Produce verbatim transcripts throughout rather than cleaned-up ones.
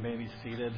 may be seated.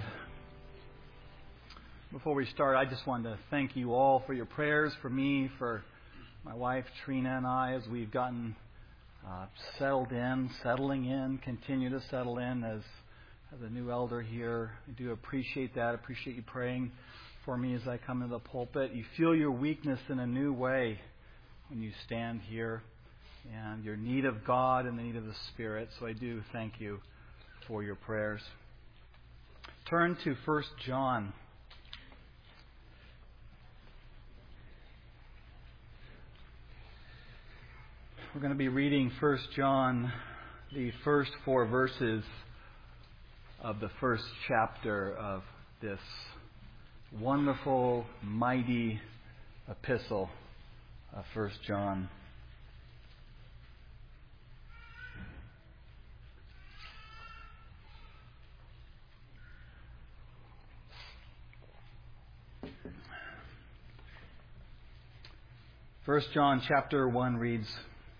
Before we start, I just wanted to thank you all for your prayers for me, for my wife Trina and I, as we've gotten uh, settled in, settling in, continue to settle in as, as a new elder here. I do appreciate that. I appreciate you praying for me as I come into the pulpit. You feel your weakness in a new way when you stand here, and your need of God and the need of the Spirit. So I do thank you for your prayers. Turn to First John. We're going to be reading First John, the first four verses of the first chapter of this wonderful, mighty epistle of First John. First John chapter one reads,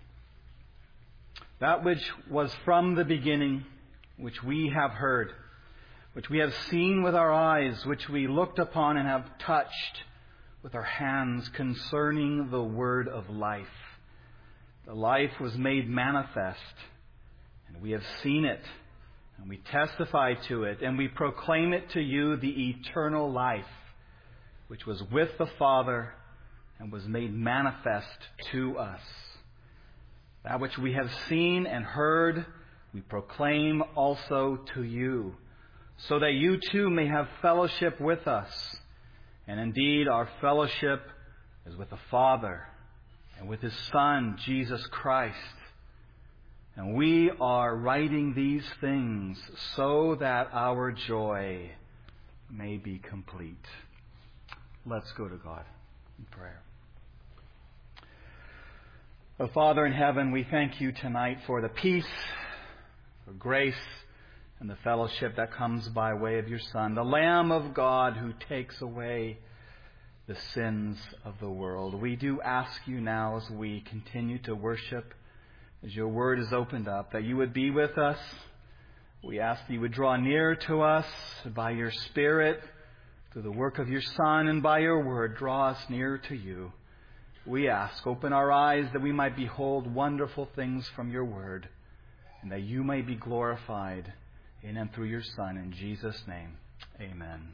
"That which was from the beginning, which we have heard, which we have seen with our eyes, which we looked upon and have touched with our hands concerning the word of life. The life was made manifest, and we have seen it, and we testify to it, and we proclaim it to you, the eternal life, which was with the Father and was made manifest to us. That which we have seen and heard, we proclaim also to you, so that you too may have fellowship with us. And indeed, our fellowship is with the Father and with His Son, Jesus Christ. And we are writing these things so that our joy may be complete." Let's go to God in prayer. Oh, Father in heaven, we thank you tonight for the peace, for grace, and the fellowship that comes by way of your Son, the Lamb of God who takes away the sins of the world. We do ask you now, as we continue to worship, as your word is opened up, that you would be with us. We ask that you would draw near to us by your Spirit, through the work of your Son, and by your word, draw us near to you. We ask, open our eyes that we might behold wonderful things from your word, and that you may be glorified in and through your Son. In Jesus' name, amen.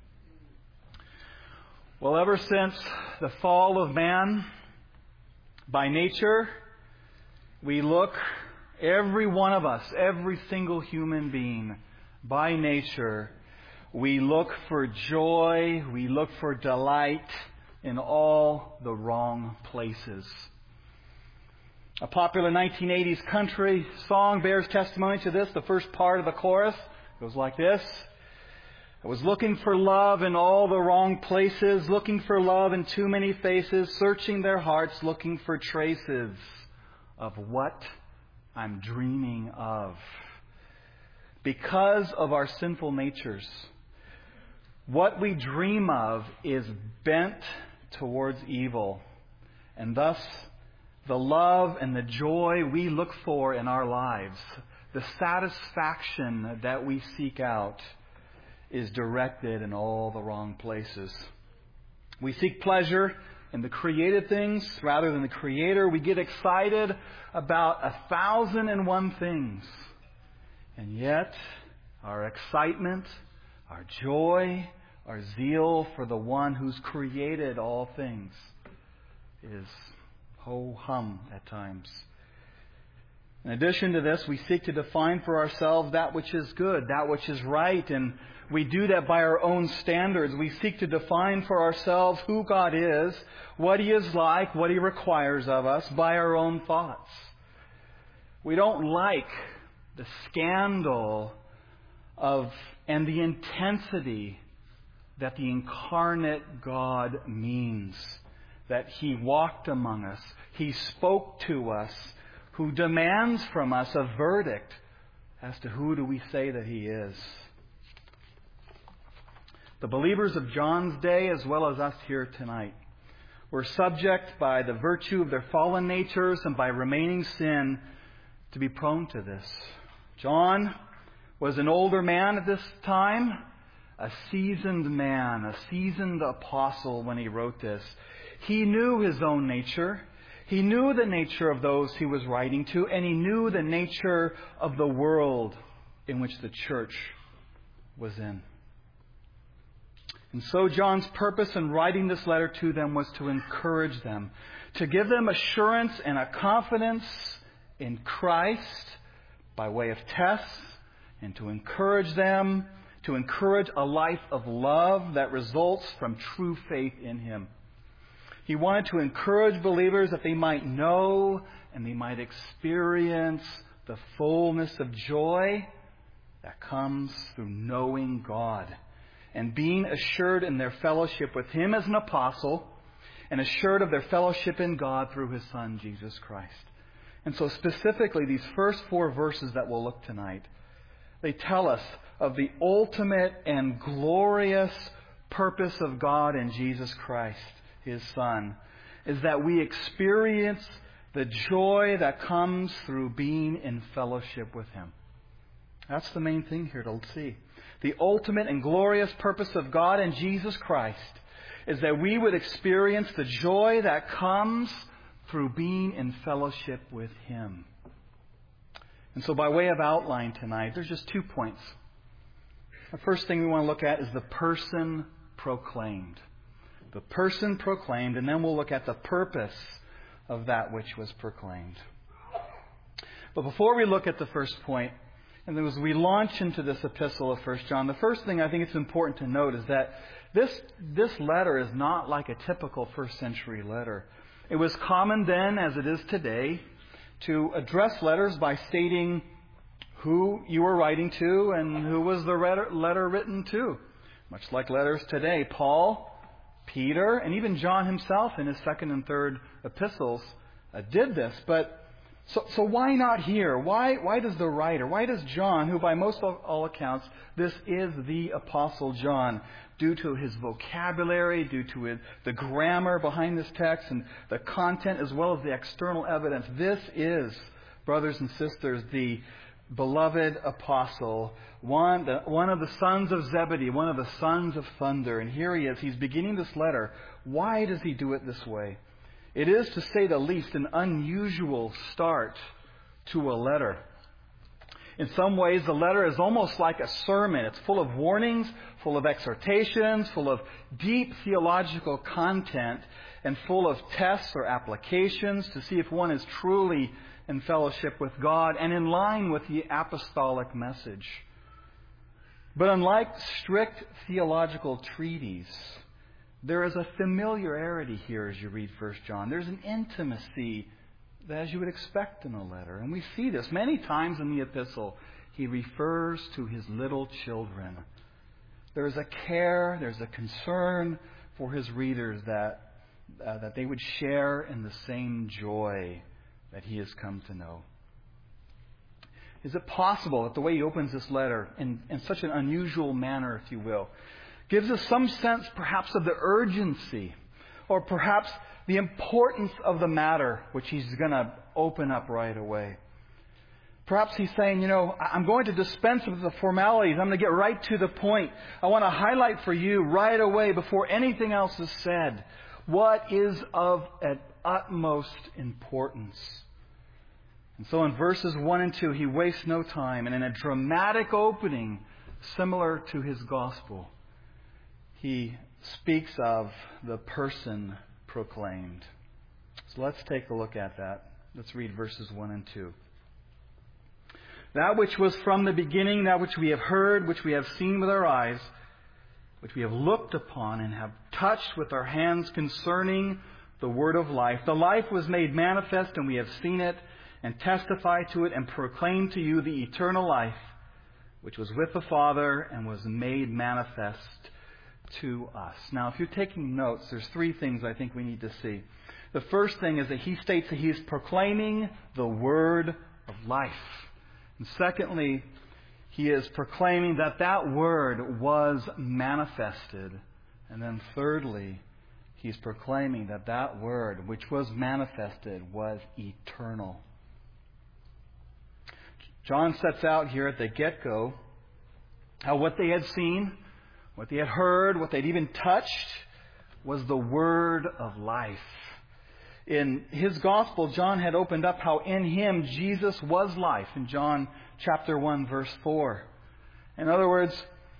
Well, ever since the fall of man, by nature, we look, every one of us, every single human being, by nature, we look for joy, we look for delight in all the wrong places. A popular nineteen eighties country song bears testimony to this. The first part of the chorus goes like this: "I was looking for love in all the wrong places, looking for love in too many faces, searching their hearts, looking for traces of what I'm dreaming of." Because of our sinful natures, what we dream of is bent towards evil. And thus, the love and the joy we look for in our lives, the satisfaction that we seek out, is directed in all the wrong places. We seek pleasure in the created things rather than the Creator. We get excited about a thousand and one things. And yet, our excitement, our joy, our zeal for the one who's created all things is ho-hum at times. In addition to this, we seek to define for ourselves that which is good, that which is right, and we do that by our own standards. We seek to define for ourselves who God is, what He is like, what He requires of us by our own thoughts. We don't like the scandal of and the intensity that the incarnate God means, that He walked among us, He spoke to us, who demands from us a verdict as to who do we say that He is. The believers of John's day, as well as us here tonight, were subject by the virtue of their fallen natures and by remaining sin to be prone to this. John was an older man at this time, a seasoned man, a seasoned apostle when he wrote this. He knew his own nature. He knew the nature of those he was writing to, and he knew the nature of the world in which the church was in. And so John's purpose in writing this letter to them was to encourage them, to give them assurance and a confidence in Christ by way of tests, and to encourage them, to encourage a life of love that results from true faith in Him. He wanted to encourage believers that they might know and they might experience the fullness of joy that comes through knowing God and being assured in their fellowship with Him as an apostle and assured of their fellowship in God through His Son, Jesus Christ. And so specifically, these first four verses that we'll look tonight, they tell us of the ultimate and glorious purpose of God in Jesus Christ, His Son, is that we experience the joy that comes through being in fellowship with Him. That's the main thing here to see. The ultimate and glorious purpose of God in Jesus Christ is that we would experience the joy that comes through being in fellowship with Him. And so by way of outline tonight, there's just two points. The first thing we want to look at is the person proclaimed. The person proclaimed, and then we'll look at the purpose of that which was proclaimed. But before we look at the first point, and as we launch into this epistle of First John, the first thing I think it's important to note is that this, this letter is not like a typical first century letter. It was common then, as it is today, to address letters by stating who you were writing to and who was the letter written to. Much like letters today, Paul, Peter, and even John himself in his second and third epistles uh, did this. But so, so why not here? Why, why does the writer, why does John, who by most of all accounts, this is the Apostle John, due to his vocabulary, due to his, the grammar behind this text and the content as well as the external evidence, this is, brothers and sisters, the beloved apostle, one, the, one of the sons of Zebedee, one of the sons of thunder. And here he is. He's beginning this letter. Why does he do it this way? It is, to say the least, an unusual start to a letter. In some ways, the letter is almost like a sermon. It's full of warnings, full of exhortations, full of deep theological content, and full of tests or applications to see if one is truly in fellowship with God and in line with the apostolic message. But unlike strict theological treatises, there is a familiarity here as you read First John. There's an intimacy that, as you would expect in a letter. And we see this many times in the epistle. He refers to his little children. There's a care, there's a concern for his readers that, uh, that they would share in the same joy that he has come to know. Is it possible that the way he opens this letter in, in such an unusual manner, if you will, gives us some sense perhaps of the urgency or perhaps the importance of the matter which he's going to open up right away? Perhaps he's saying, you know, I'm going to dispense with the formalities. I'm going to get right to the point. I want to highlight for you right away before anything else is said what is of at utmost importance. And so in verses one and two, he wastes no time. And in a dramatic opening similar to his gospel, he speaks of the person proclaimed. So let's take a look at that. Let's read verses one and two. That which was from the beginning, that which we have heard, which we have seen with our eyes, which we have looked upon and have touched with our hands concerning the word of life. The life was made manifest, and we have seen it and testify to it and proclaim to you the eternal life, which was with the Father and was made manifest to us. Now, if you're taking notes, there's three things I think we need to see. The first thing is that he states that he is proclaiming the word of life. And secondly, he is proclaiming that that word was manifested. And then thirdly, he's proclaiming that that word which was manifested was eternal. John sets out here at the get-go How what they had seen, what they had heard, what they'd even touched was the word of life. In his gospel, John had opened up how in him Jesus was life in John chapter one, verse four. In other words,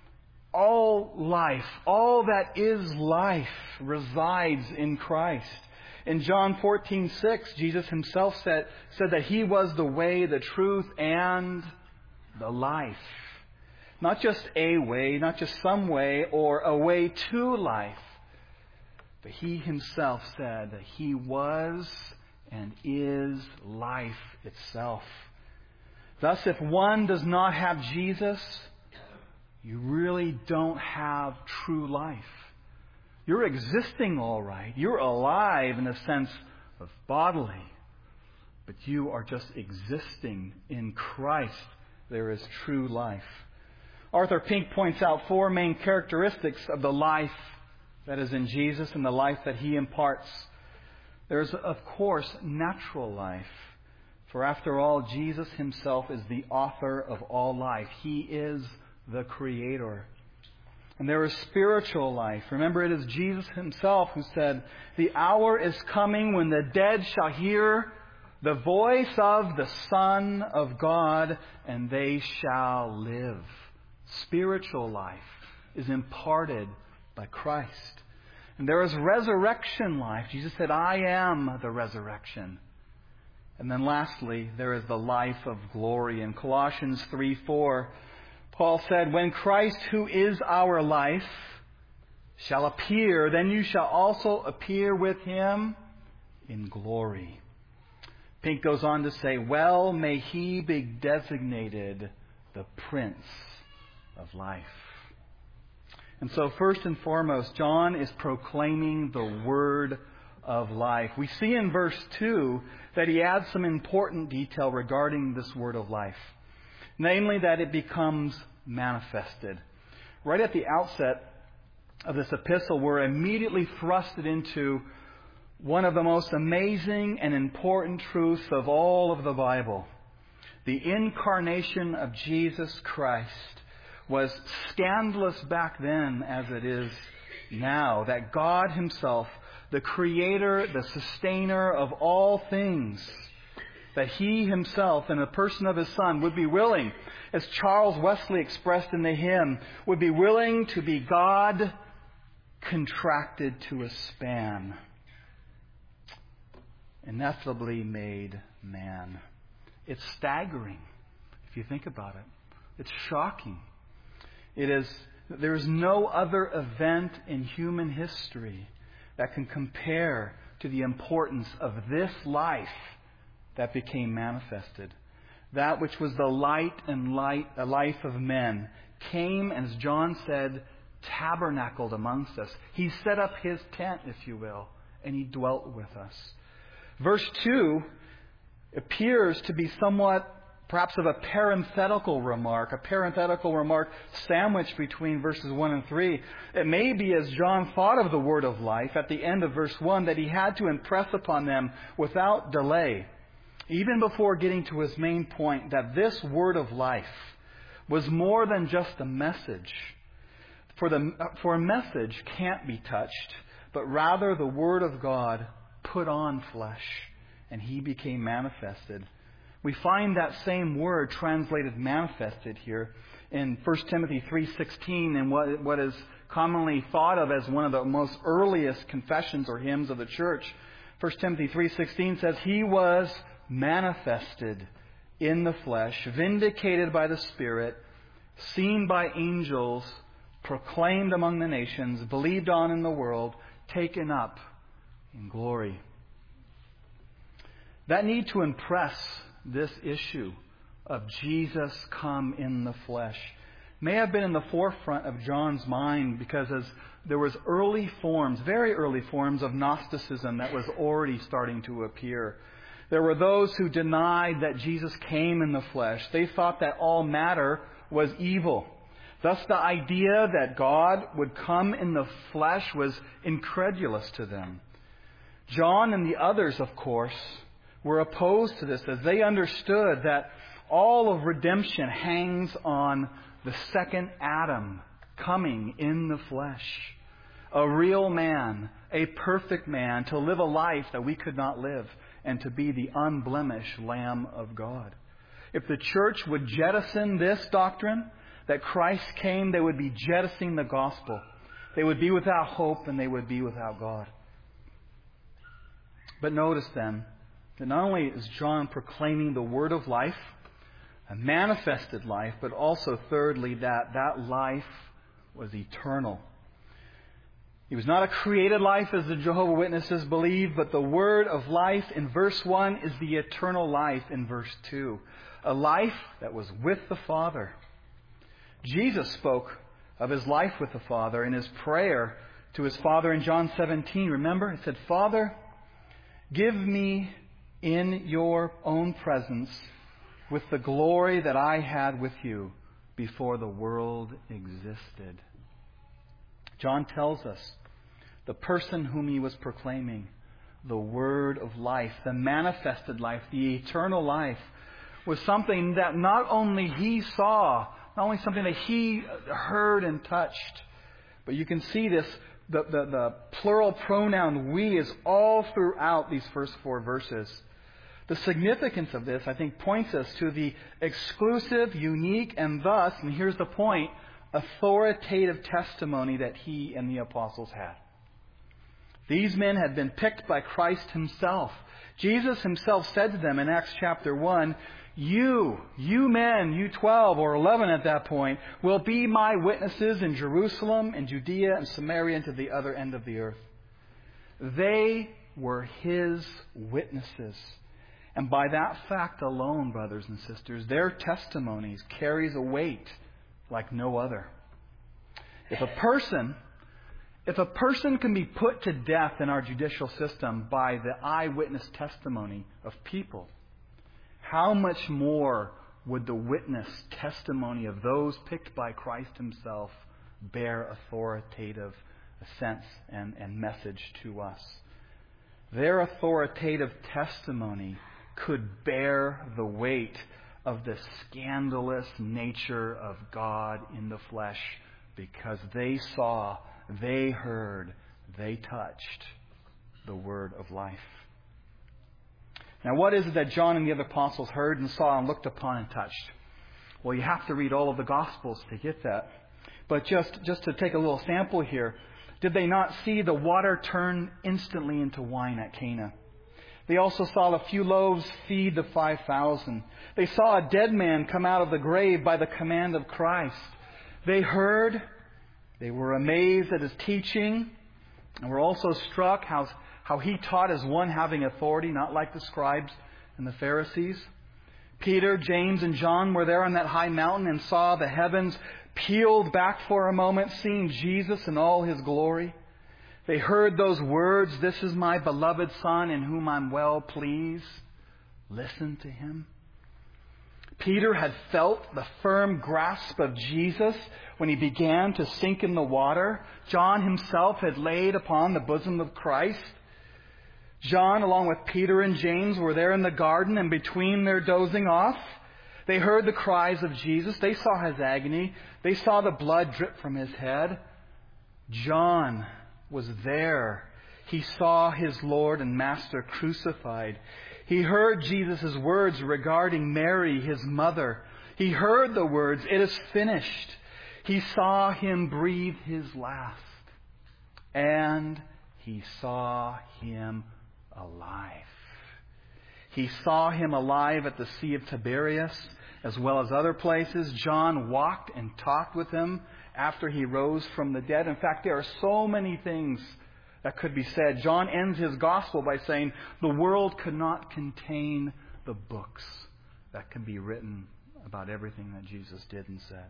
all life, all that is life resides in Christ. In John fourteen six, Jesus himself said, said that he was the way, the truth, and the life. Not just a way, not just some way, or a way to life. But he himself said that he was and is life itself. Thus, if one does not have Jesus, you really don't have true life. You're existing all right. You're alive in the sense of bodily. But you are just existing in Christ. There is true life. Arthur Pink points out four main characteristics of the life that is in Jesus and the life that he imparts. There's, of course, natural life. For after all, Jesus himself is the author of all life. He is the Creator. And there is spiritual life. Remember, it is Jesus himself who said, "The hour is coming when the dead shall hear the voice of the Son of God, and they shall live." Spiritual life is imparted by Christ. And there is resurrection life. Jesus said, "I am the resurrection." And then lastly, there is the life of glory. In Colossians three four, Paul said, "When Christ, who is our life, shall appear, then you shall also appear with him in glory." Pink goes on to say, "Well may he be designated the Prince of life." And so first and foremost, John is proclaiming the word of life. We see in verse two that he adds some important detail regarding this word of life. Namely, that it becomes manifested. Right at the outset of this epistle, we're immediately thrusted into one of the most amazing and important truths of all of the Bible. The incarnation of Jesus Christ was scandalous back then as it is now. That God himself, the Creator, the Sustainer of all things, that he himself, in the person of his Son, would be willing, as Charles Wesley expressed in the hymn, would be willing to be God contracted to a span, ineffably made man. It's staggering if you think about it. It's shocking. It is, there is no other event in human history that can compare to the importance of this life that became manifested. That which was the light and light, the life of men, came, as John said, tabernacled amongst us. He set up his tent, if you will, and he dwelt with us. Verse two appears to be somewhat perhaps of a parenthetical remark, a parenthetical remark sandwiched between verses one and three. It may be, as John thought of the word of life at the end of verse one, that he had to impress upon them without delay, even before getting to his main point, that this word of life was more than just a message. For, the, for a message can't be touched, but rather the Word of God put on flesh, and he became manifested. We find that same word translated manifested here in First Timothy three sixteen, and what, what is commonly thought of as one of the most earliest confessions or hymns of the church. First Timothy three sixteen says, "He was manifested in the flesh, vindicated by the Spirit, seen by angels, proclaimed among the nations, believed on in the world, taken up in glory." That need to impress this issue of Jesus come in the flesh may have been in the forefront of John's mind, because as there was early forms, very early forms of Gnosticism that was already starting to appear. There were those who denied that Jesus came in the flesh. They thought that all matter was evil. Thus, the idea that God would come in the flesh was incredulous to them. John and the others, of course, were opposed to this, as they understood that all of redemption hangs on the second Adam coming in the flesh, a real man, a perfect man, to live a life that we could not live, and to be the unblemished Lamb of God. If the church would jettison this doctrine, that Christ came, they would be jettisoning the gospel. They would be without hope and they would be without God. But notice then, that not only is John proclaiming the word of life, a manifested life, but also thirdly, that that life was eternal. It was not a created life as the Jehovah's Witnesses believe, but the word of life in verse one is the eternal life in verse two. A life that was with the Father. Jesus spoke of His life with the Father in His prayer to His Father in John seventeen. Remember, He said, Father, give me in your own presence with the glory that I had with you before the world existed. John tells us the person whom he was proclaiming, the word of life, the manifested life, the eternal life, was something that not only he saw, not only something that he heard and touched, but you can see this, the, the, the plural pronoun we is all throughout these first four verses. The significance of this, I think, points us to the exclusive, unique, and thus, and here's the point, authoritative testimony that he and the apostles had. These men had been picked by Christ Himself. Jesus Himself said to them in Acts chapter one, You, you men, you twelve or eleven at that point, will be my witnesses in Jerusalem and Judea and Samaria and to the other end of the earth. They were His witnesses. And by that fact alone, brothers and sisters, their testimonies carries a weight like no other. If a person, if a person can be put to death in our judicial system by the eyewitness testimony of people, how much more would the witness testimony of those picked by Christ Himself bear authoritative sense and, and message to us? Their authoritative testimony could bear the weight of the scandalous nature of God in the flesh because they saw, they heard, they touched the word of life. Now, what is it that John and the other apostles heard and saw and looked upon and touched? Well, you have to read all of the Gospels to get that. But just, just to take a little sample here, did they not see the water turn instantly into wine at Cana? They also saw the few loaves feed the five thousand. They saw a dead man come out of the grave by the command of Christ. They heard, they were amazed at His teaching, and were also struck how, how He taught as one having authority, not like the scribes and the Pharisees. Peter, James, and John were there on that high mountain and saw the heavens peeled back for a moment, seeing Jesus in all His glory. They heard those words, "This is my beloved Son in whom I'm well pleased. Listen to Him." Peter had felt the firm grasp of Jesus when He began to sink in the water. John himself had laid upon the bosom of Christ. John, along with Peter and James, were there in the garden, and between their dozing off, they heard the cries of Jesus. They saw His agony. They saw the blood drip from His head. John was there. He saw his Lord and Master crucified. He heard Jesus' words regarding Mary, His mother. He heard the words, "It is finished." He saw Him breathe His last. And he saw Him alive. He saw Him alive at the Sea of Tiberias, as well as other places. John walked and talked with Him after He rose from the dead. In fact, there are so many things that could be said. John ends his gospel by saying, the world could not contain the books that can be written about everything that Jesus did and said.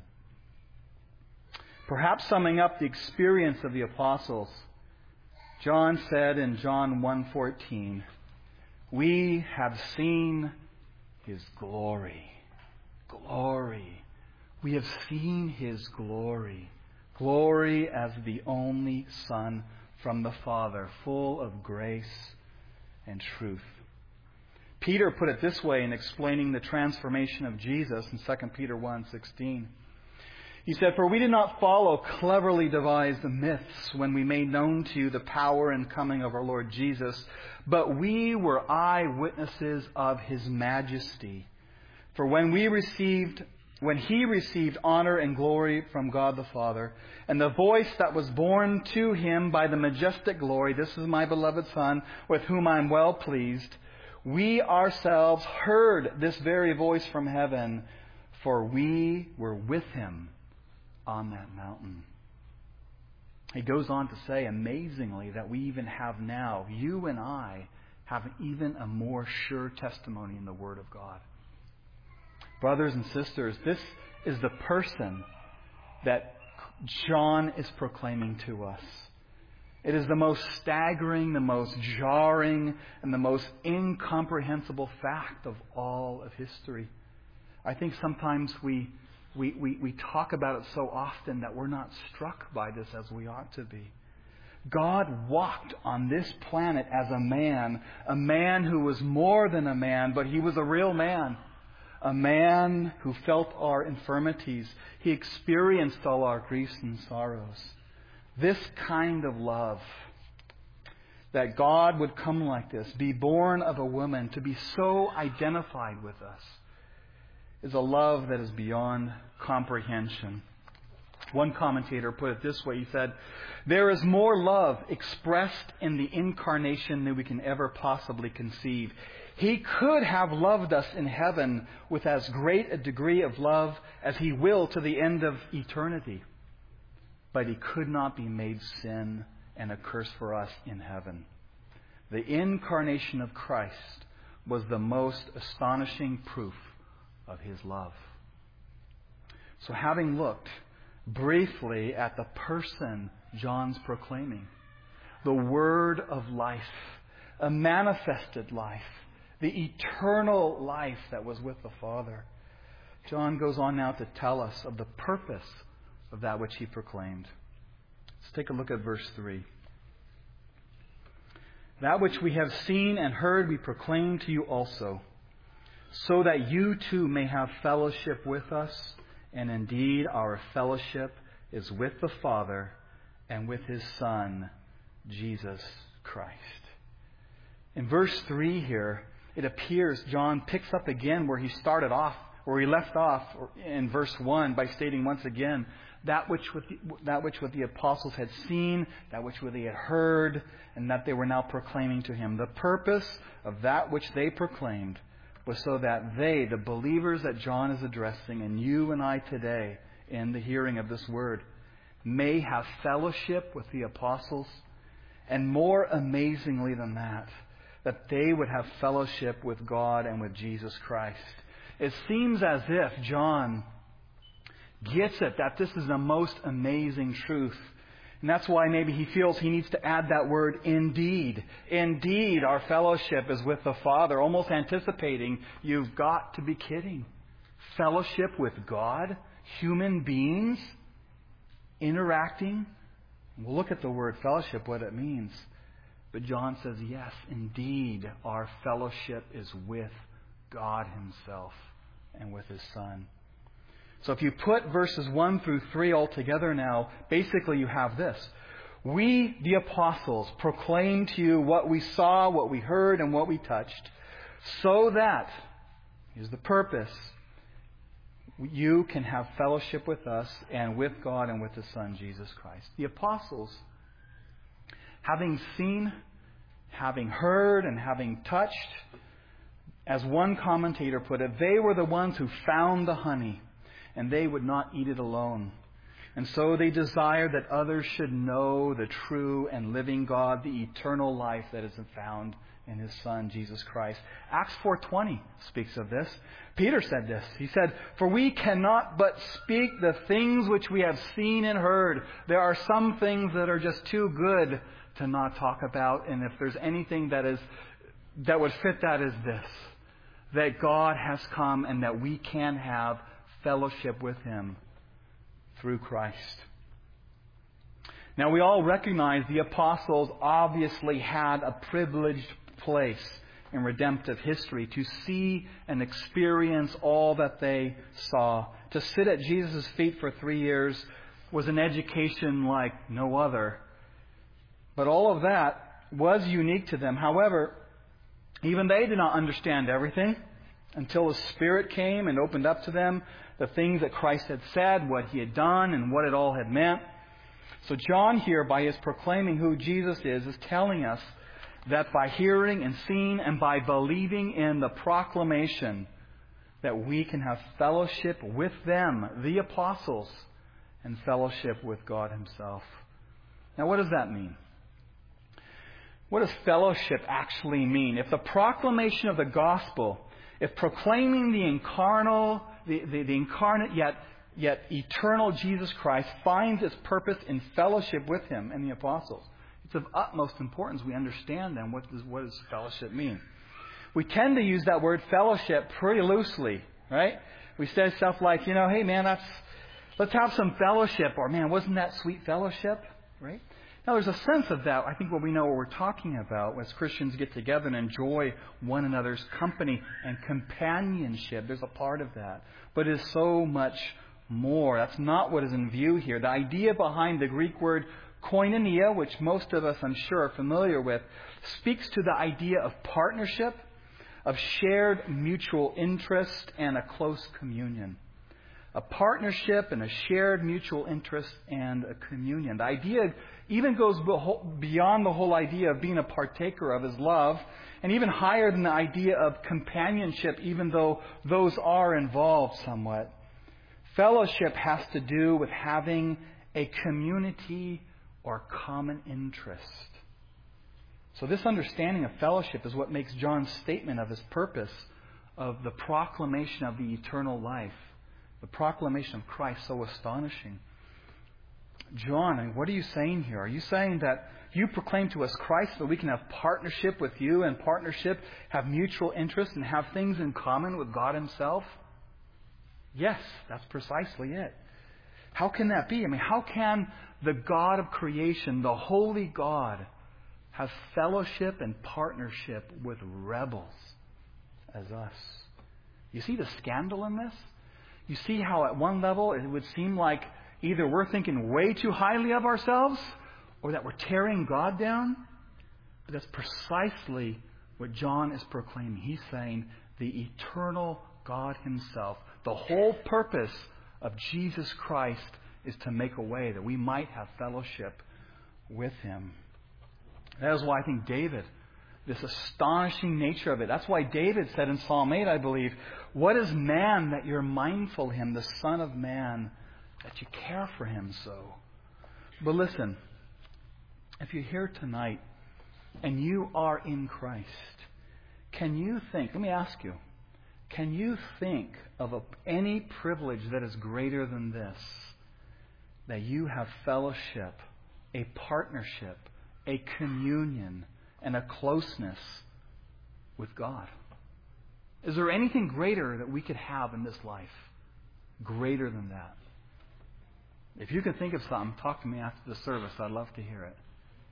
Perhaps summing up the experience of the apostles, John said in John one fourteen, "We have seen His glory." Glory. We have seen His glory. Glory as the only Son from the Father, full of grace and truth. Peter put it this way in explaining the transformation of Jesus in Second Peter one sixteen. He said, "For we did not follow cleverly devised myths when we made known to you the power and coming of our Lord Jesus, but we were eyewitnesses of His majesty. For when we received, when He received honor and glory from God the Father, and the voice that was borne to Him by the majestic glory, 'This is my beloved Son, with whom I am well pleased,' we ourselves heard this very voice from heaven, for we were with Him on that mountain." He goes on to say, amazingly, that we even have now, you and I, have even a more sure testimony in the Word of God. Brothers and sisters, this is the person that John is proclaiming to us. It is the most staggering, the most jarring, and the most incomprehensible fact of all of history. I think sometimes we We, we, we talk about it so often that we're not struck by this as we ought to be. God walked on this planet as a man, a man who was more than a man, but He was a real man. A man who felt our infirmities. He experienced all our griefs and sorrows. This kind of love, that God would come like this, be born of a woman, to be so identified with us, is a love that is beyond comprehension. One commentator put it this way. He said, "There is more love expressed in the incarnation than we can ever possibly conceive. He could have loved us in heaven with as great a degree of love as He will to the end of eternity. But He could not be made sin and a curse for us in heaven." The incarnation of Christ was the most astonishing proof of His love. So having looked briefly at the person John's proclaiming, the Word of life, a manifested life, the eternal life that was with the Father, John goes on now to tell us of the purpose of that which he proclaimed. Let's take a look at verse three. "That which we have seen and heard we proclaim to you also, so that you too may have fellowship with us. And indeed, our fellowship is with the Father and with His Son, Jesus Christ." In verse three here, it appears John picks up again where he started off, where he left off in verse one, by stating once again that which with the, that which what the apostles had seen, that which what they had heard, and that they were now proclaiming to him. The purpose of that which they proclaimed was so that they, the believers that John is addressing, and you and I today, in the hearing of this word, may have fellowship with the apostles, and more amazingly than that, that they would have fellowship with God and with Jesus Christ. It seems as if John gets it, that this is the most amazing truth. And that's why maybe he feels he needs to add that word, indeed. Indeed, our fellowship is with the Father. Almost anticipating, you've got to be kidding. Fellowship with God? Human beings? Interacting? We'll look at the word fellowship, what it means. But John says, yes, indeed, our fellowship is with God Himself and with His Son. So if you put verses one through three all together now, basically you have this. We, the apostles, proclaim to you what we saw, what we heard, and what we touched, so that, here's the purpose, you can have fellowship with us and with God and with His Son, Jesus Christ. The apostles, having seen, having heard, and having touched, as one commentator put it, they were the ones who found the honey, and they would not eat it alone. And so they desired that others should know the true and living God, the eternal life that is found in His Son, Jesus Christ. Acts four twenty speaks of this. Peter said this. He said, "For we cannot but speak the things which we have seen and heard." There are some things that are just too good to not talk about. And if there's anything that is that would fit that, is this. That God has come and that we can have fellowship with Him through Christ. Now we all recognize the apostles obviously had a privileged place in redemptive history, to see and experience all that they saw. To sit at Jesus' feet for three years was an education like no other. But all of that was unique to them. However, even they did not understand everything until the Spirit came and opened up to them the things that Christ had said, what He had done, and what it all had meant. So John here, by his proclaiming who Jesus is, is telling us that by hearing and seeing and by believing in the proclamation that we can have fellowship with them, the apostles, and fellowship with God Himself. Now, what does that mean? What does fellowship actually mean? If the proclamation of the gospel, if proclaiming the incarnal, the, the, the incarnate yet yet eternal Jesus Christ finds its purpose in fellowship with Him and the apostles, it's of utmost importance we understand then what does what does fellowship mean. We tend to use that word fellowship pretty loosely, right? We say stuff like, you know, hey man, that's let's have some fellowship, or man, wasn't that sweet fellowship, right? Now, there's a sense of that. I think what we know what we're talking about as Christians get together and enjoy one another's company and companionship. There's a part of that. But it is so much more. That's not what is in view here. The idea behind the Greek word koinonia, which most of us, I'm sure, are familiar with, speaks to the idea of partnership, of shared mutual interest, and a close communion. A partnership and a shared mutual interest and a communion. The idea even goes beyond the whole idea of being a partaker of His love, and even higher than the idea of companionship, even though those are involved somewhat. Fellowship has to do with having a community or common interest. So this understanding of fellowship is what makes John's statement of his purpose of the proclamation of the eternal life, the proclamation of Christ, so astonishing. John, what are you saying here? Are you saying that you proclaim to us Christ so we can have partnership with you and partnership, have mutual interest, and have things in common with God Himself? Yes, that's precisely it. How can that be? I mean, how can the God of creation, the holy God, have fellowship and partnership with rebels as us? You see the scandal in this? You see how at one level it would seem like either we're thinking way too highly of ourselves or that we're tearing God down? But that's precisely what John is proclaiming. He's saying the eternal God Himself, the whole purpose of Jesus Christ is to make a way that we might have fellowship with Him. That is why I think David, this astonishing nature of it, that's why David said in Psalm eight, I believe, what is man that you're mindful of him, the Son of Man, that you care for him so? But listen, if you're here tonight and you are in Christ, can you think, let me ask you, can you think of a, any privilege that is greater than this? That you have fellowship, a partnership, a communion, and a closeness with God. Is there anything greater that we could have in this life? Greater than that? If you can think of something, talk to me after the service. I'd love to hear it.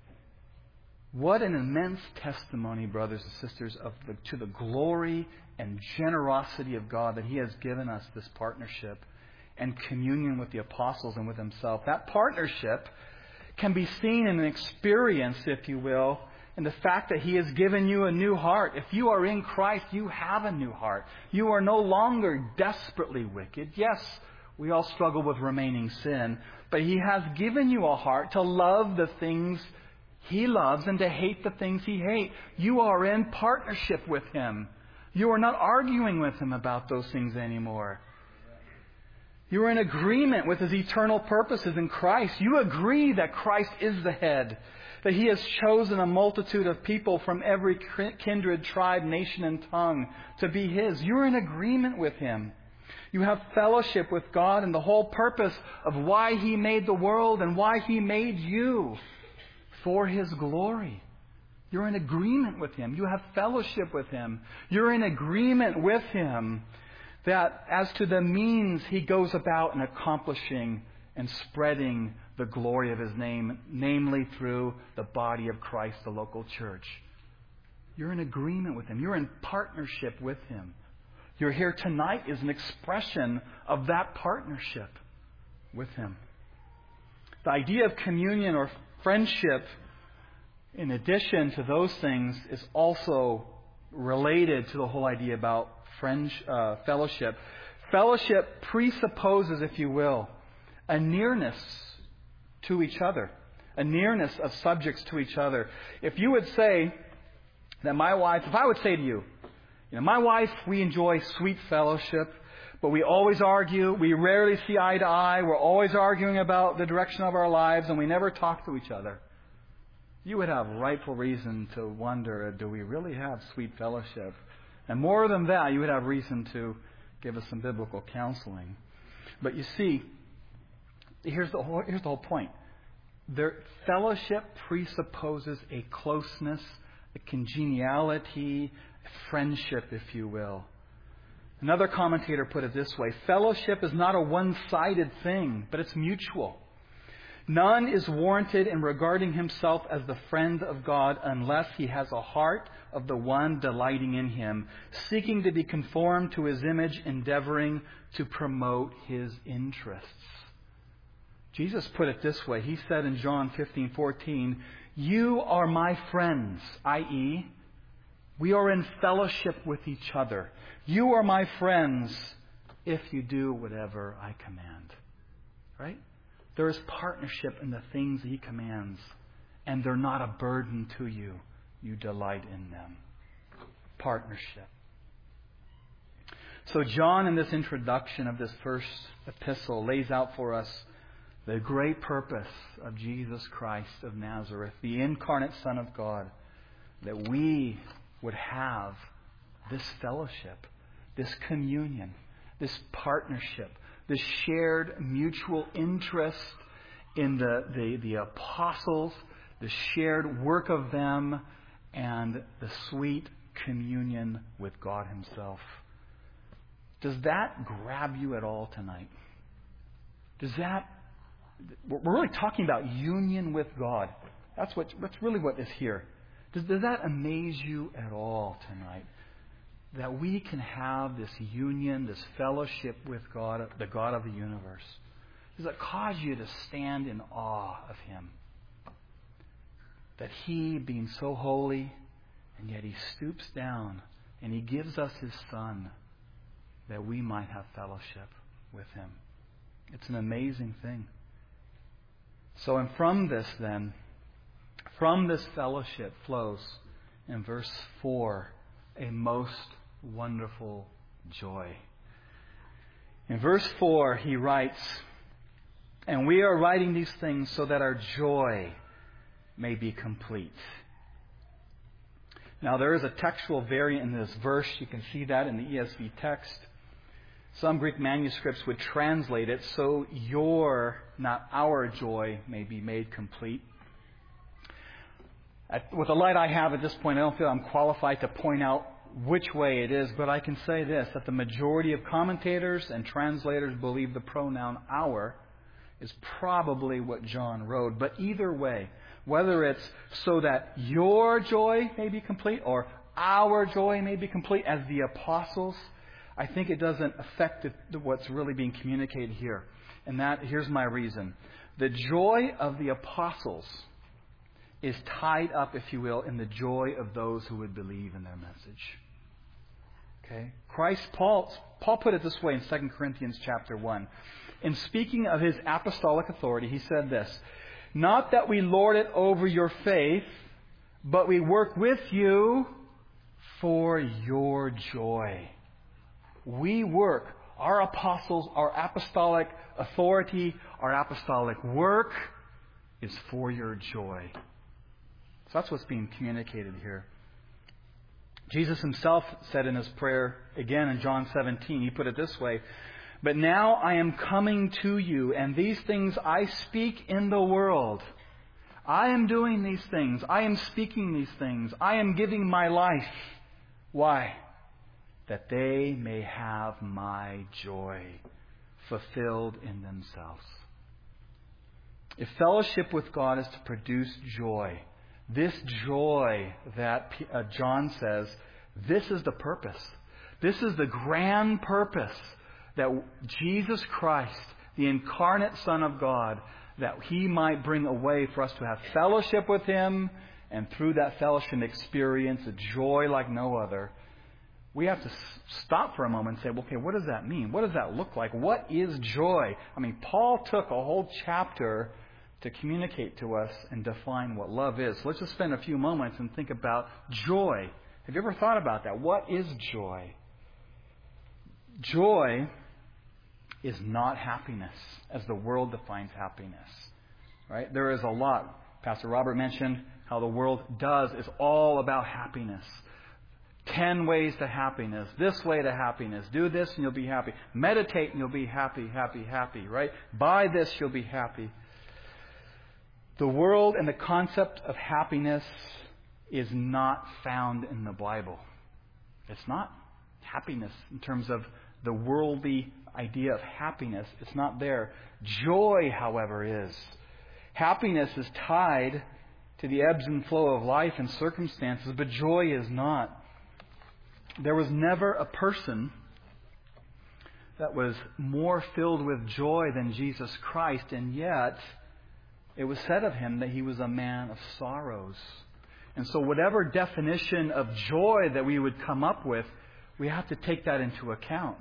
What an immense testimony, brothers and sisters, of the, to the glory and generosity of God that He has given us this partnership and communion with the apostles and with Himself. That partnership can be seen and experienced, if you will, in the fact that He has given you a new heart. If you are in Christ, you have a new heart. You are no longer desperately wicked. Yes, we all struggle with remaining sin, but He has given you a heart to love the things He loves and to hate the things He hates. You are in partnership with Him. You are not arguing with Him about those things anymore. You are in agreement with His eternal purposes in Christ. You agree that Christ is the head, that He has chosen a multitude of people from every kindred, tribe, nation, and tongue to be His. You are in agreement with Him. You have fellowship with God and the whole purpose of why He made the world and why He made you, for His glory. You're in agreement with Him. You have fellowship with Him. You're in agreement with Him that as to the means He goes about in accomplishing and spreading the glory of His name, namely through the body of Christ, the local church. You're in agreement with Him. You're in partnership with Him. You're here tonight is an expression of that partnership with Him. The idea of communion or friendship, in addition to those things, is also related to the whole idea about friend, uh, fellowship. Fellowship presupposes, if you will, a nearness to each other, a nearness of subjects to each other. If you would say that my wife, if I would say to you, you know, my wife, we enjoy sweet fellowship, but we always argue, we rarely see eye to eye, we're always arguing about the direction of our lives, and we never talk to each other, you would have rightful reason to wonder, do we really have sweet fellowship? And more than that, you would have reason to give us some biblical counseling. But you see, here's the whole, here's the whole point. Their fellowship presupposes a closeness, a congeniality, a friendship, if you will. Another commentator put it this way: fellowship is not a one-sided thing, but it's mutual. None is warranted in regarding himself as the friend of God unless he has a heart of the one delighting in Him, seeking to be conformed to His image, endeavoring to promote His interests. Jesus put it this way. He said in John fifteen fourteen, "You are my friends," that is, we are in fellowship with each other. "You are my friends if you do whatever I command." Right? There is partnership in the things He commands, and they're not a burden to you. You delight in them. Partnership. So John, in this introduction of this first epistle, lays out for us the great purpose of Jesus Christ of Nazareth, the incarnate Son of God, that we would have this fellowship, this communion, this partnership, the shared mutual interest in the, the, the apostles, the shared work of them, and the sweet communion with God Himself. Does that grab you at all tonight? Does that... We're really talking about union with God. That's what. That's really what is here. Does, does that amaze you at all tonight? That we can have this union, this fellowship with God, the God of the universe. Does it cause you to stand in awe of Him? That He, being so holy, and yet He stoops down and He gives us His Son that we might have fellowship with Him. It's an amazing thing. So, and from this then, from this fellowship flows, in verse four, a most wonderful joy. In verse four, he writes, "And we are writing these things so that our joy may be complete." Now, there is a textual variant in this verse. You can see that in the E S V text. Some Greek manuscripts would translate it, "so your," not our, "joy may be made complete." At, with the light I have at this point, I don't feel I'm qualified to point out which way it is, but I can say this, that the majority of commentators and translators believe the pronoun our is probably what John wrote. But either way, whether it's "so that your joy may be complete" or "our joy may be complete," as the apostles, I think it doesn't affect the, what's really being communicated here. And that, here's my reason. The joy of the apostles is tied up, if you will, in the joy of those who would believe in their message. Okay? Christ, Paul, Paul put it this way in Second Corinthians chapter one. In speaking of his apostolic authority, he said this: "Not that we lord it over your faith, but we work with you for your joy." We work. Our apostles, our apostolic authority, our apostolic work is for your joy. So that's what's being communicated here. Jesus Himself said in His prayer, again in John seventeen, He put it this way: "But now I am coming to you, and these things I speak in the world." I am doing these things. I am speaking these things. I am giving my life. Why? That they may have my joy fulfilled in themselves. If fellowship with God is to produce joy, This joy that uh, John says, this is the purpose. This is the grand purpose that Jesus Christ, the incarnate Son of God, that He might bring a way for us to have fellowship with Him, and through that fellowship experience a joy like no other. We have to stop for a moment and say, okay, what does that mean? What does that look like? What is joy? I mean, Paul took a whole chapter to communicate to us and define what love is. So let's just spend a few moments and think about joy. Have you ever thought about that? What is joy? Joy is not happiness, as the world defines happiness. Right? There is a lot. Pastor Robert mentioned how the world does is all about happiness. Ten ways to happiness. This way to happiness. Do this and you'll be happy. Meditate and you'll be happy, happy, happy. Right? Buy this, you'll be happy. The world and the concept of happiness is not found in the Bible. It's not happiness in terms of the worldly idea of happiness. It's not there. Joy, however, is. Happiness is tied to the ebbs and flow of life and circumstances, but joy is not. There was never a person that was more filled with joy than Jesus Christ, and yet it was said of Him that He was a man of sorrows. And so whatever definition of joy that we would come up with, we have to take that into account.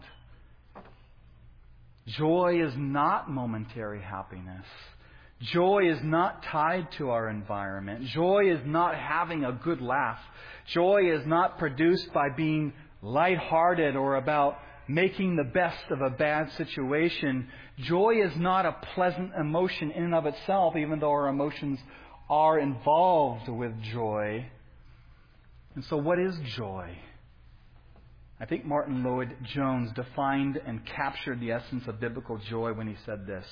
Joy is not momentary happiness. Joy is not tied to our environment. Joy is not having a good laugh. Joy is not produced by being lighthearted or about making the best of a bad situation. Joy is not a pleasant emotion in and of itself, even though our emotions are involved with joy. And so what is joy? I think Martin Lloyd-Jones defined and captured the essence of biblical joy when he said this.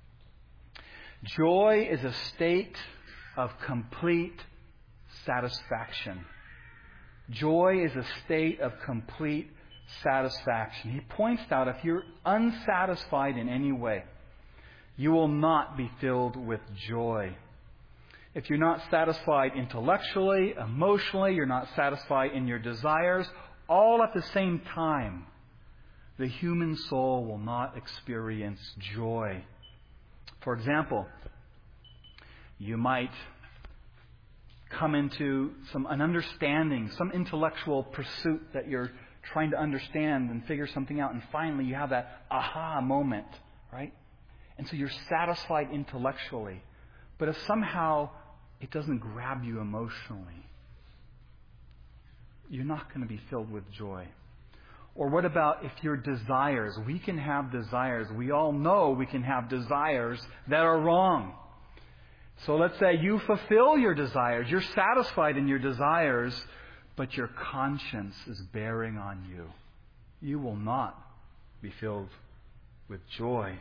Joy is a state of complete satisfaction. Joy is a state of complete satisfaction. He points out if you're unsatisfied in any way, you will not be filled with joy. If you're not satisfied intellectually, emotionally, you're not satisfied in your desires, all at the same time, the human soul will not experience joy. For example, you might come into some an understanding, some intellectual pursuit that you're trying to understand and figure something out, and finally you have that aha moment, right? And so you're satisfied intellectually. But if somehow it doesn't grab you emotionally, you're not going to be filled with joy. Or what about if your desires? We can have desires. We all know we can have desires that are wrong. So let's say you fulfill your desires. You're satisfied in your desires, but your conscience is bearing on you. You will not be filled with joy.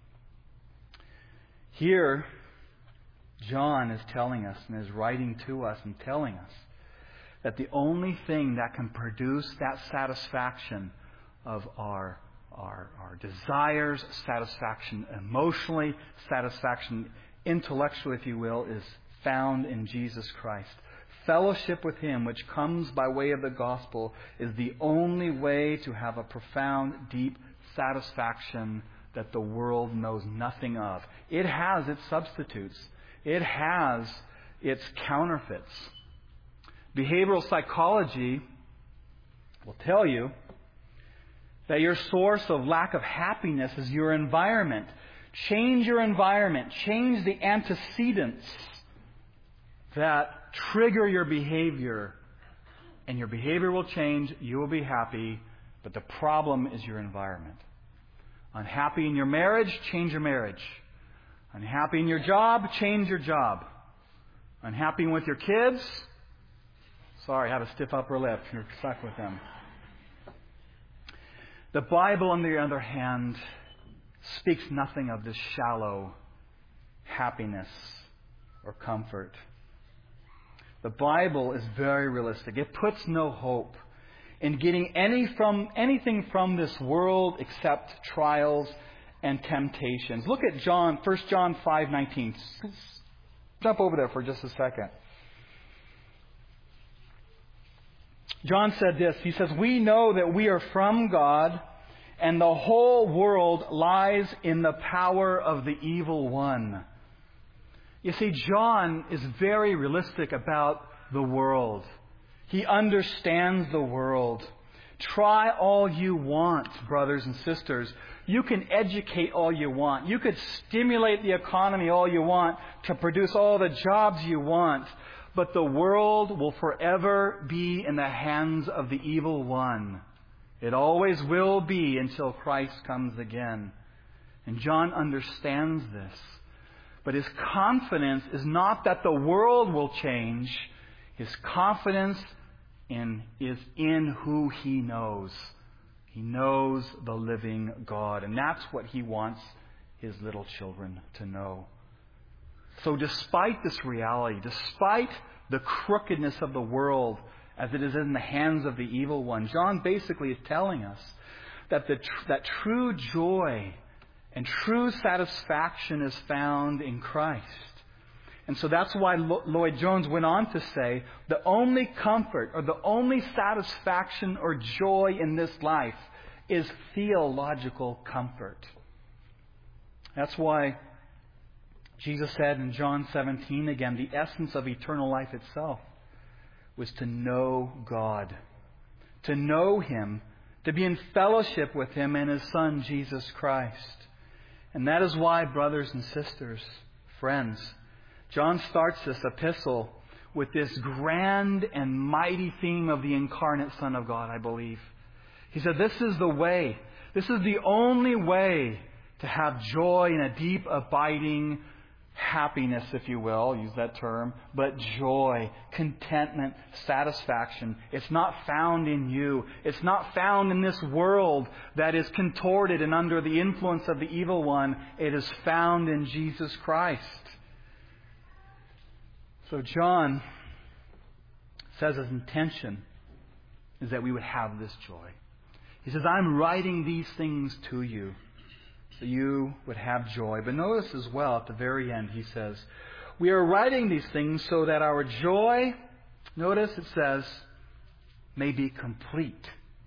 Here, John is telling us and is writing to us and telling us that the only thing that can produce that satisfaction of our, our, our desires, satisfaction emotionally, satisfaction intellectually, if you will, is found in Jesus Christ. Fellowship with Him, which comes by way of the gospel, is the only way to have a profound, deep satisfaction that the world knows nothing of. It has its substitutes. It has its counterfeits. Behavioral psychology will tell you that your source of lack of happiness is your environment. Change your environment. Change the antecedents that trigger your behavior. And your behavior will change. You will be happy. But the problem is your environment. Unhappy in your marriage? Change your marriage. Unhappy in your job? Change your job. Unhappy with your kids? Sorry, I have a stiff upper lip. You're stuck with them. The Bible, on the other hand, speaks nothing of this shallow happiness or comfort. The Bible is very realistic. It puts no hope in getting any from anything from this world except trials and temptations. Look at John, First John five nineteen. Jump over there for just a second. John said this. He says, "We know that we are from God, and the whole world lies in the power of the evil one." You see, John is very realistic about the world. He understands the world. Try all you want, brothers and sisters. You can educate all you want. You could stimulate the economy all you want to produce all the jobs you want. But the world will forever be in the hands of the evil one. It always will be until Christ comes again. And John understands this. But his confidence is not that the world will change. His confidence in, is in who he knows. He knows the living God. And that's what he wants his little children to know. So despite this reality, despite the crookedness of the world as it is in the hands of the evil one, John basically is telling us that the tr- that true joy and true satisfaction is found in Christ. And so that's why Lloyd Jones went on to say, the only comfort or the only satisfaction or joy in this life is theological comfort. That's why Jesus said in John seventeen, again, the essence of eternal life itself was to know God, to know Him, to be in fellowship with Him and His Son, Jesus Christ. And that is why, brothers and sisters, friends, John starts this epistle with this grand and mighty theme of the incarnate Son of God, I believe. He said, this is the way, this is the only way to have joy and a deep, abiding happiness, if you will, I'll use that term, but joy, contentment, satisfaction. It's not found in you. It's not found in this world that is contorted and under the influence of the evil one. It is found in Jesus Christ. So John says his intention is that we would have this joy. He says, I'm writing these things to you so you would have joy. But notice as well at the very end, he says, we are writing these things so that our joy, notice it says, may be complete.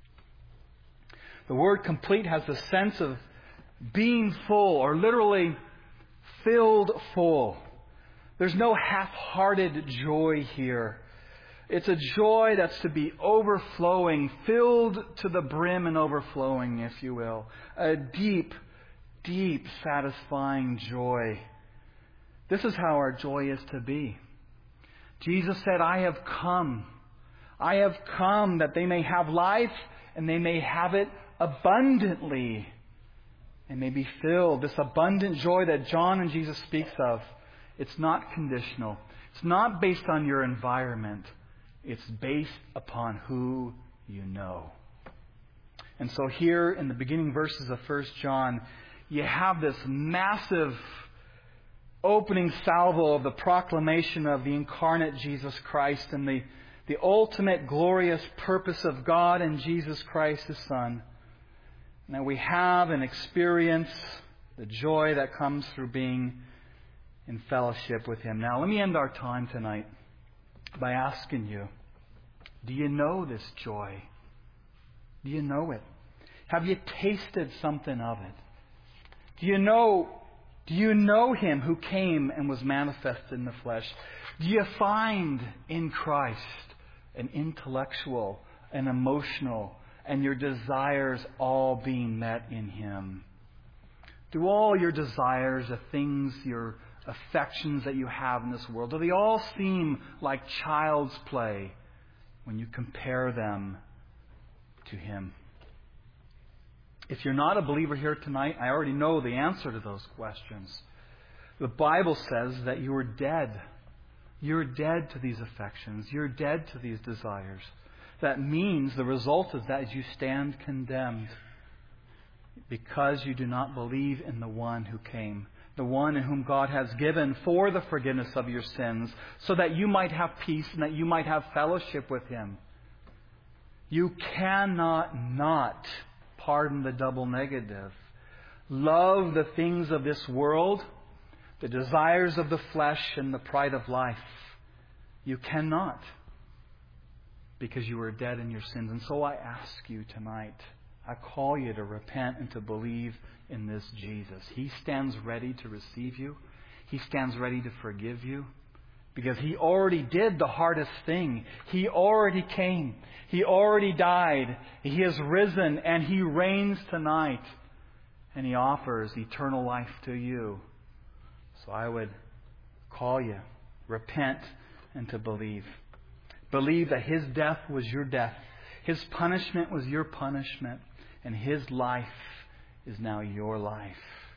The word complete has the sense of being full, or literally filled full. There's no half-hearted joy here. It's a joy that's to be overflowing, filled to the brim and overflowing, if you will. A deep, deep, satisfying joy. This is how our joy is to be. Jesus said, I have come. I have come that they may have life and they may have it abundantly and may be filled. This abundant joy that John and Jesus speaks of, it's not conditional. It's not based on your environment. It's based upon who you know. And so here in the beginning verses of First John, you have this massive opening salvo of the proclamation of the incarnate Jesus Christ and the, the ultimate glorious purpose of God and Jesus Christ, His Son. Now we have and experience the joy that comes through being in fellowship with Him. Now let me end our time tonight by asking you, do you know this joy? Do you know it? Have you tasted something of it? Do you know, do you know Him who came and was manifested in the flesh? Do you find in Christ an intellectual, an emotional, and your desires all being met in Him? Do all your desires, the things, your affections that you have in this world, do they all seem like child's play when you compare them to Him? If you're not a believer here tonight, I already know the answer to those questions. The Bible says that you are dead. You're dead to these affections. You're dead to these desires. That means the result is that you stand condemned because you do not believe in the one who came, the one in whom God has given for the forgiveness of your sins, so that you might have peace and that you might have fellowship with Him. You cannot not, pardon the double negative, love the things of this world, the desires of the flesh and the pride of life. You cannot. because you were dead in your sins. And so I ask you tonight, I call you to repent and to believe in this Jesus. He stands ready to receive you. He stands ready to forgive you. Because He already did the hardest thing. He already came. He already died. He has risen and He reigns tonight. And He offers eternal life to you. So I would call you, repent and to believe. Believe that His death was your death. His punishment was your punishment. And His life is now your life.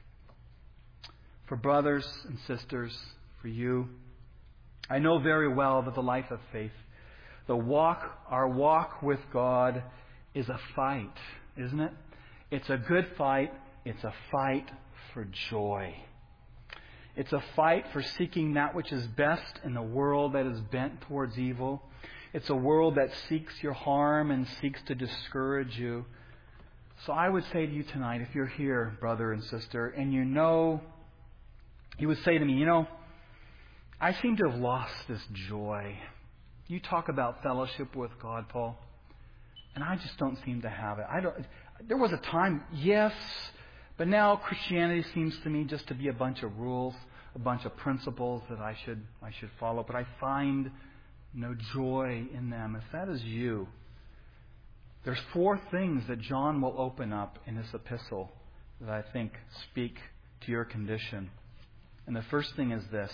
For brothers and sisters, for you, I know very well that the life of faith, the walk, our walk with God is a fight, isn't it? It's a good fight. It's a fight for joy. It's a fight for seeking that which is best in a world that is bent towards evil. It's a world that seeks your harm and seeks to discourage you. So I would say to you tonight, if you're here, brother and sister, and you know, you would say to me, you know, I seem to have lost this joy. You talk about fellowship with God, Paul, and I just don't seem to have it. I don't. There was a time, yes, but now Christianity seems to me just to be a bunch of rules, a bunch of principles that I should I should follow, but I find no joy in them. If that is you, there's four things that John will open up in this epistle that I think speak to your condition. And the first thing is this.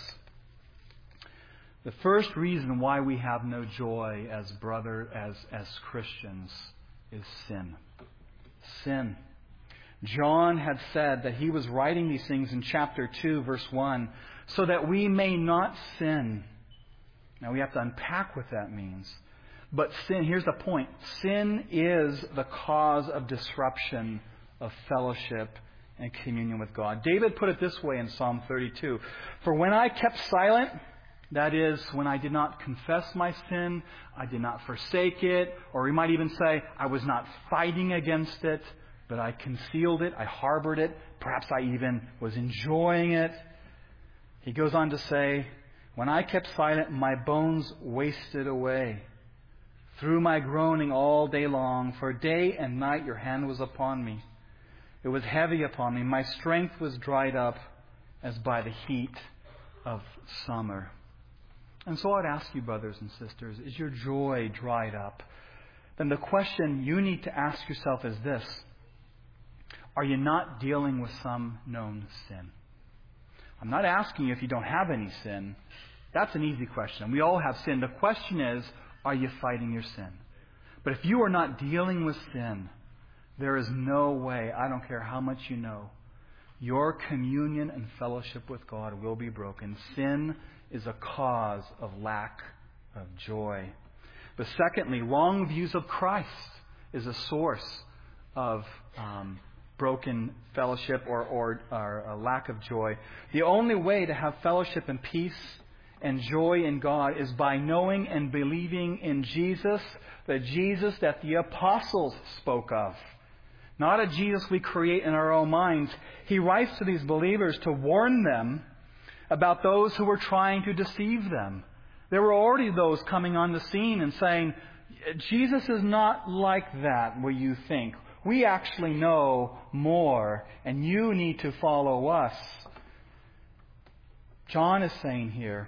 The first reason why we have no joy as brother, as, as Christians, is sin. Sin. John had said that he was writing these things in chapter two, verse one, so that we may not sin. Now we have to unpack what that means. But sin, here's the point. Sin is the cause of disruption of fellowship and communion with God. David put it this way in Psalm thirty-two. For when I kept silent, that is, when I did not confess my sin, I did not forsake it, or we might even say, I was not fighting against it, but I concealed it, I harbored it, perhaps I even was enjoying it. He goes on to say, when I kept silent, my bones wasted away. Through my groaning all day long, for day and night your hand was upon me. It was heavy upon me. My strength was dried up as by the heat of summer. And so I'd ask you, brothers and sisters, is your joy dried up? Then the question you need to ask yourself is this. Are you not dealing with some known sin? I'm not asking you if you don't have any sin. That's an easy question. We all have sin. The question is, are you fighting your sin? But if you are not dealing with sin, there is no way, I don't care how much you know, your communion and fellowship with God will be broken. Sin is a cause of lack of joy. But secondly, wrong views of Christ is a source of um, broken fellowship or, or, or a lack of joy. The only way to have fellowship and peace and joy in God is by knowing and believing in Jesus, the Jesus that the apostles spoke of. Not a Jesus we create in our own minds. He writes to these believers to warn them about those who were trying to deceive them. There were already those coming on the scene and saying, Jesus is not like that, what you think. We actually know more, and you need to follow us. John is saying here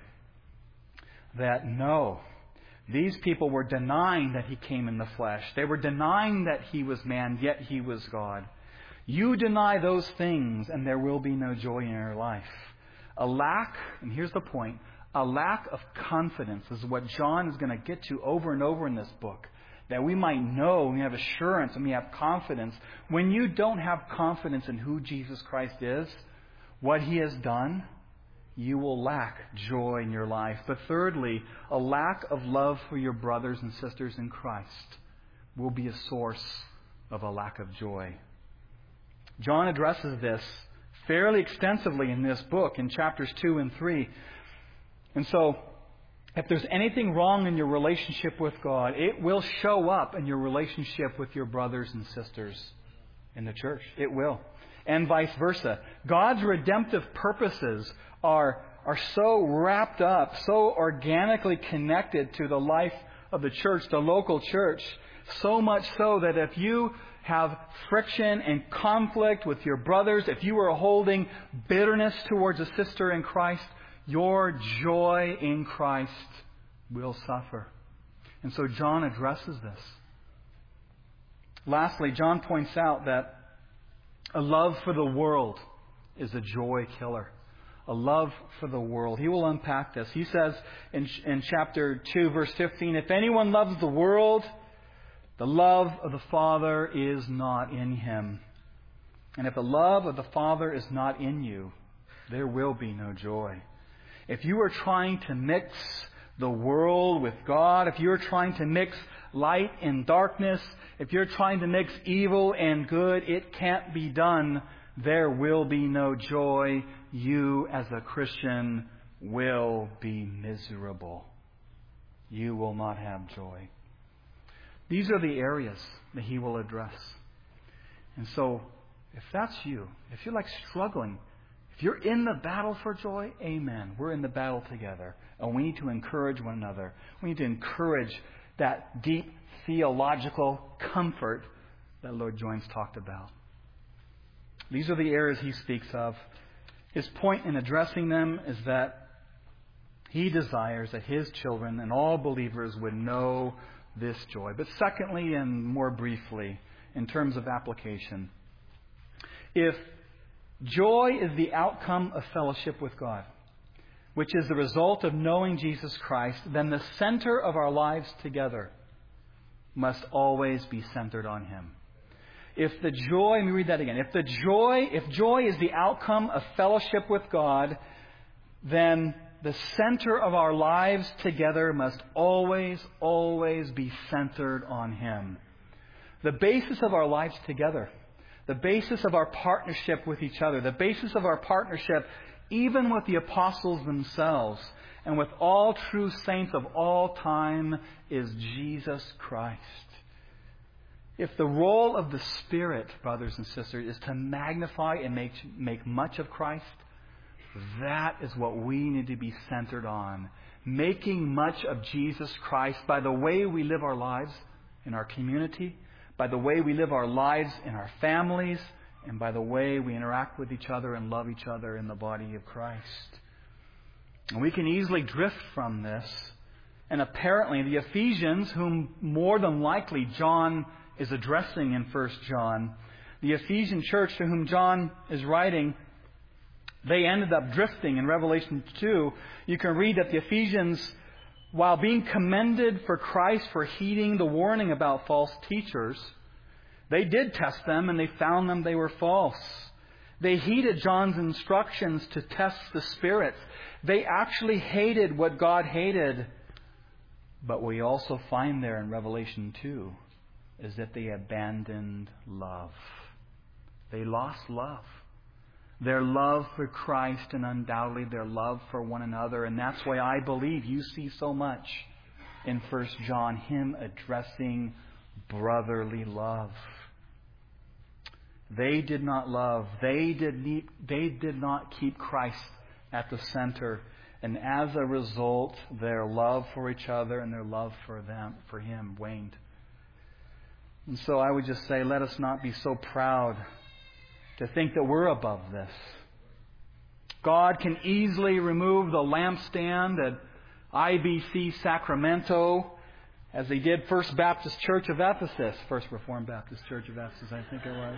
that no, these people were denying that He came in the flesh. They were denying that He was man, yet He was God. You deny those things, and there will be no joy in your life. A lack, and here's the point, a lack of confidence is what John is going to get to over and over in this book. That we might know, and we have assurance, and we have confidence. When you don't have confidence in who Jesus Christ is, what He has done, you will lack joy in your life. But thirdly, a lack of love for your brothers and sisters in Christ will be a source of a lack of joy. John addresses this fairly extensively in this book in chapters two and three. And so, if there's anything wrong in your relationship with God, it will show up in your relationship with your brothers and sisters in the church. It will. And vice versa. God's redemptive purposes are, are so wrapped up, so organically connected to the life of the church, the local church. So much so that if you have friction and conflict with your brothers, if you are holding bitterness towards a sister in Christ, your joy in Christ will suffer. And so John addresses this. Lastly, John points out that a love for the world is a joy killer. A love for the world. He will unpack this. He says in, in chapter two, verse fifteen, if anyone loves the world, the love of the Father is not in him. And if the love of the Father is not in you, there will be no joy. If you are trying to mix the world with God, if you're trying to mix light and darkness, if you're trying to mix evil and good, it can't be done. There will be no joy. You as a Christian will be miserable. You will not have joy. These are the areas that he will address. And so, if that's you, if you're like struggling, if you're in the battle for joy, amen. We're in the battle together. And we need to encourage one another. We need to encourage that deep theological comfort that Lord Joynes talked about. These are the areas he speaks of. His point in addressing them is that he desires that his children and all believers would know this joy. But secondly, and more briefly, in terms of application, if joy is the outcome of fellowship with God, which is the result of knowing Jesus Christ, then the center of our lives together must always be centered on Him. If the joy, let me read that again. If the joy, if joy is the outcome of fellowship with God, then the center of our lives together must always, always be centered on Him. The basis of our lives together, the basis of our partnership with each other, the basis of our partnership even with the apostles themselves and with all true saints of all time is Jesus Christ. If the role of the Spirit, brothers and sisters, is to magnify and make, make much of Christ, that is what we need to be centered on. Making much of Jesus Christ by the way we live our lives in our community, by the way we live our lives in our families, and by the way we interact with each other and love each other in the body of Christ. And we can easily drift from this. And apparently the Ephesians, whom more than likely John is addressing in First John, the Ephesian church to whom John is writing, they ended up drifting in Revelation two. You can read that the Ephesians, while being commended for Christ for heeding the warning about false teachers, they did test them and they found them they were false. They heeded John's instructions to test the spirits. They actually hated what God hated. But we also find there in Revelation two is that they abandoned love. They lost love. Their love for Christ and undoubtedly their love for one another. And that's why I believe you see so much in First John, him addressing brotherly love. They did not love. They did, need, they did not keep Christ at the center. And as a result, their love for each other and their love for them, for Him, waned. And so I would just say, let us not be so proud to think that we're above this. God can easily remove the lampstand at I B C Sacramento, as they did First Baptist Church of Ephesus, First Reformed Baptist Church of Ephesus, I think it was.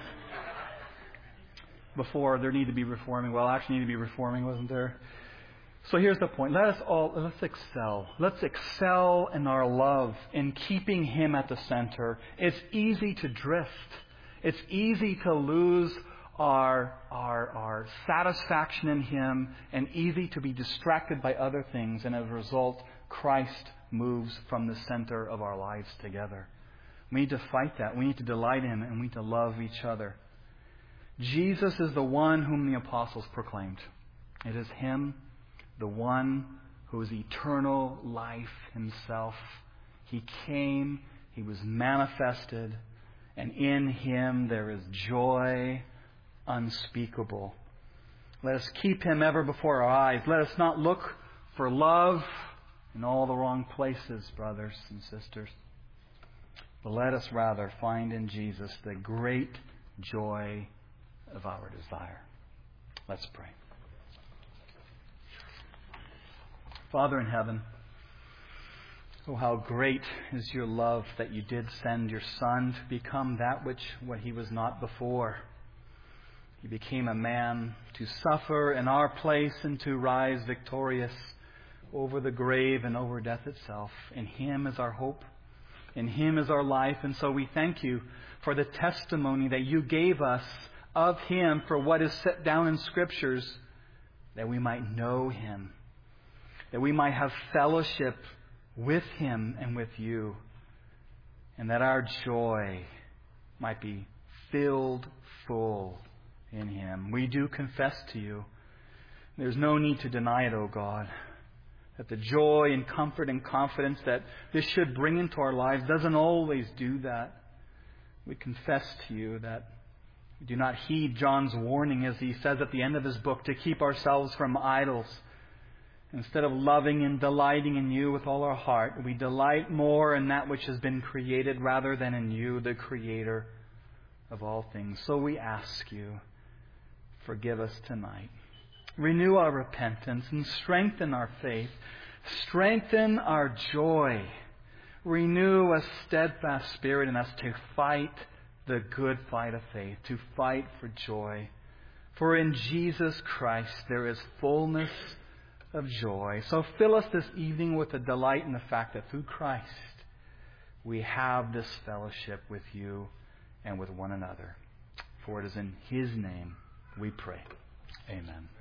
Before there need to be reforming. Well, actually need to be reforming, wasn't there? So here's the point. Let us all, let's excel. Let's excel in our love, in keeping Him at the center. It's easy to drift. It's easy to lose our, our, our satisfaction in Him and easy to be distracted by other things. And as a result, Christ moves from the center of our lives together. We need to fight that. We need to delight in Him and we need to love each other. Jesus is the one whom the apostles proclaimed. It is Him, the one who is eternal life Himself. He came, He was manifested, and in Him there is joy unspeakable. Let us keep Him ever before our eyes. Let us not look for love in all the wrong places, brothers and sisters. But let us rather find in Jesus the great joy of our desire. Let's pray. Father in heaven, oh, how great is your love that you did send your Son to become that which what he was not before. He became a man to suffer in our place and to rise victorious over the grave and over death itself. In him is our hope. In him is our life. And so we thank you for the testimony that you gave us of him, for what is set down in Scriptures, that we might know him, that we might have fellowship with him and with you, and that our joy might be filled full in him. We do confess to you, there's no need to deny it, O God, that the joy and comfort and confidence that this should bring into our lives doesn't always do that. We confess to you that we do not heed John's warning, as he says at the end of his book, to keep ourselves from idols. Instead of loving and delighting in you with all our heart, we delight more in that which has been created rather than in you, the Creator of all things. So we ask you, forgive us tonight. Renew our repentance and strengthen our faith. Strengthen our joy. Renew a steadfast spirit in us to fight the good fight of faith, to fight for joy. For in Jesus Christ there is fullness of joy. So fill us this evening with a delight in the fact that through Christ we have this fellowship with you and with one another. For it is in his name we pray. Amen.